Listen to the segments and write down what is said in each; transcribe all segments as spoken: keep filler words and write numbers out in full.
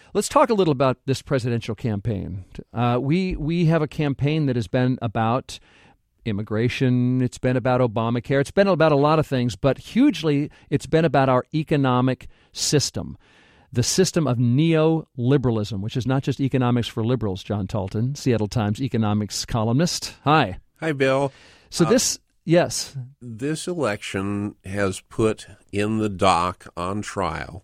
Let's talk a little about this presidential campaign. Uh, we we have a campaign that has been about immigration. It's been about Obamacare. It's been about a lot of things, but hugely it's been about our economic system, the system of neoliberalism, which is not just economics for liberals. John Talton, Seattle Times economics columnist. Hi. Hi, Bill. So uh, this, yes. This election has put in the dock on trial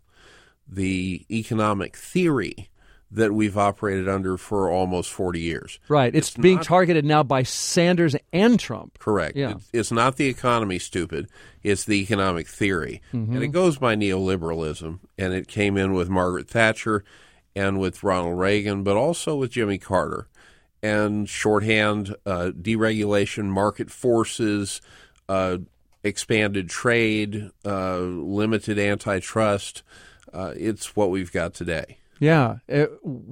the economic theory that we've operated under for almost forty years. Right. It's, it's being not, targeted now by Sanders and Trump. Correct. Yeah. It's, it's not the economy, stupid. It's the economic theory. Mm-hmm. And it goes by neoliberalism. And it came in with Margaret Thatcher and with Ronald Reagan, but also with Jimmy Carter. And shorthand, uh, deregulation, market forces, uh, expanded trade, uh, limited antitrust. Uh, it's what we've got today. Yeah. Uh,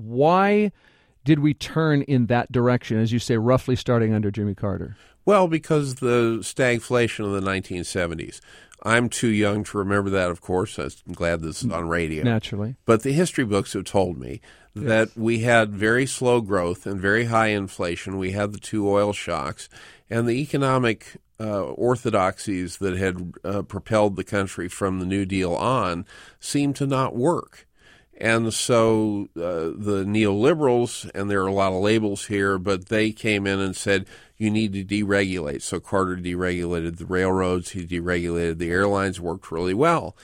why did we turn in that direction, as you say, roughly starting under Jimmy Carter? Well, because the stagflation of the nineteen seventies. I'm too young to remember that, of course. I'm glad this is on radio. Naturally. But the history books have told me yes. that we had very slow growth and very high inflation. We had the two oil shocks, and the economic uh, orthodoxies that had uh, propelled the country from the New Deal on seemed to not work. And so uh, the neoliberals, and there are a lot of labels here, but they came in and said, you need to deregulate. So Carter deregulated the railroads. He deregulated the airlines, worked really well.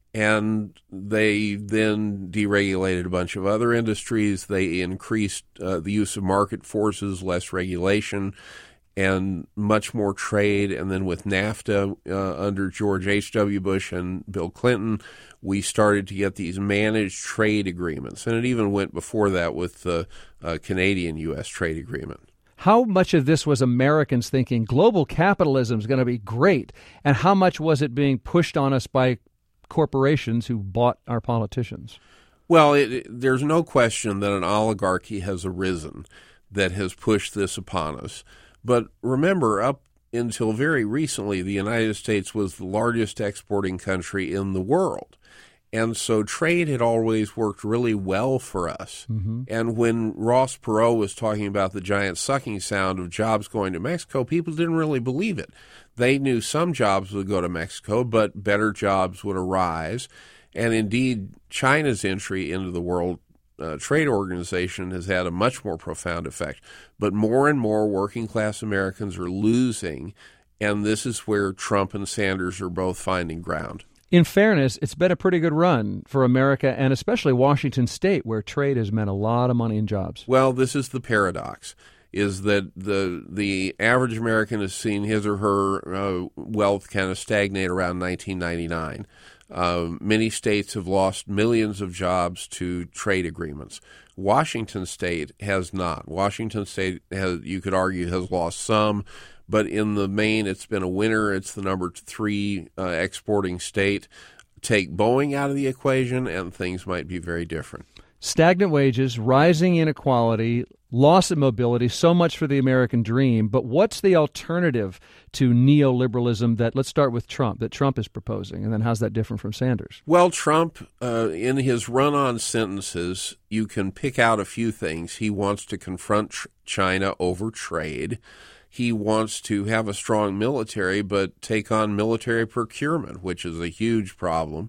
And they then deregulated a bunch of other industries. They increased uh, the use of market forces, less regulation, and much more trade. And then with NAFTA uh, under George H W. Bush and Bill Clinton, we started to get these managed trade agreements. And it even went before that with the uh, Canadian-U S trade agreement. How much of this was Americans thinking global capitalism is going to be great? And how much was it being pushed on us by corporations who bought our politicians? Well, it, it, there's no question that an oligarchy has arisen that has pushed this upon us. But remember, up until very recently, the United States was the largest exporting country in the world. And so trade had always worked really well for us. Mm-hmm. And when Ross Perot was talking about the giant sucking sound of jobs going to Mexico, people didn't really believe it. They knew some jobs would go to Mexico, but better jobs would arise. And indeed, China's entry into the World uh, Trade Organization has had a much more profound effect. But more and more working-class Americans are losing, and this is where Trump and Sanders are both finding ground. In fairness, it's been a pretty good run for America, and especially Washington State, where trade has meant a lot of money and jobs. Well, this is the paradox, is that the the average American has seen his or her uh, wealth kind of stagnate around nineteen ninety-nine. Uh, many states have lost millions of jobs to trade agreements. Washington State has not. Washington State, has, you could argue, has lost some. But in the main, it's been a winner. It's the number three uh, exporting state. Take Boeing out of the equation, and things might be very different. Stagnant wages, rising inequality, loss of mobility, so much for the American dream. But what's the alternative to neoliberalism that, let's start with Trump, that Trump is proposing? And then how's that different from Sanders? Well, Trump, uh, in his run-on sentences, you can pick out a few things. He wants to confront tr- China over trade. He wants to have a strong military, but take on military procurement, which is a huge problem.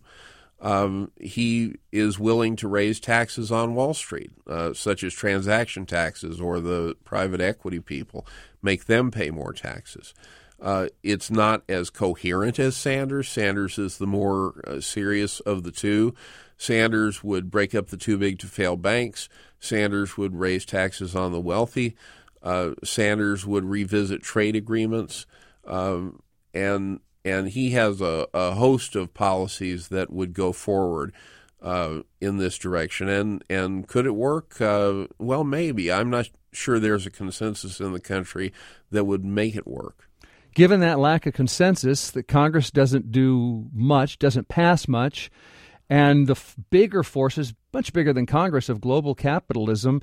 Um, he is willing to raise taxes on Wall Street, uh, such as transaction taxes, or the private equity people, make them pay more taxes. Uh, it's not as coherent as Sanders. Sanders is the more uh, serious of the two. Sanders would break up the too-big-to-fail banks. Sanders would raise taxes on the wealthy. Uh, Sanders would revisit trade agreements, um, and and he has a, a host of policies that would go forward uh, in this direction. And, and could it work? Uh, well, maybe. I'm not sure there's a consensus in the country that would make it work. Given that lack of consensus, that Congress doesn't do much, doesn't pass much, and the f- bigger forces, much bigger than Congress, of global capitalism,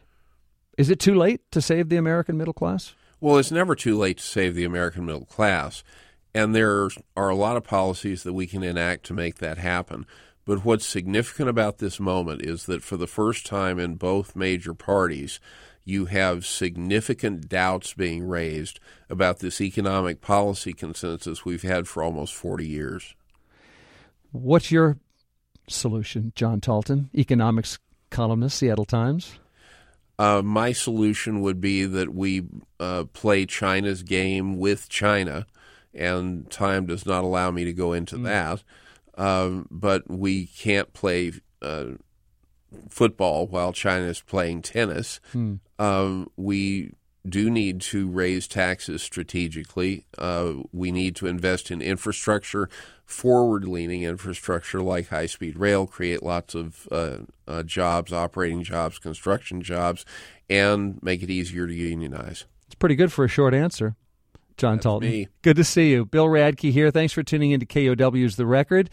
is it too late to save the American middle class? Well, it's never too late to save the American middle class, and there are a lot of policies that we can enact to make that happen. But what's significant about this moment is that for the first time in both major parties, you have significant doubts being raised about this economic policy consensus we've had for almost forty years. What's your solution, John Talton, economics columnist, Seattle Times? Uh, my solution would be that we uh, play China's game with China, and time does not allow me to go into mm. that. Um, but we can't play uh, football while China is playing tennis. Hmm. Um, we do need to raise taxes strategically. Uh, we need to invest in infrastructure, forward-leaning infrastructure like high-speed rail, create lots of uh, uh, jobs, operating jobs, construction jobs, and make it easier to unionize. It's pretty good for a short answer. John That's Talton. Me. Good to see you. Bill Radke here. Thanks for tuning in to K O W's The Record.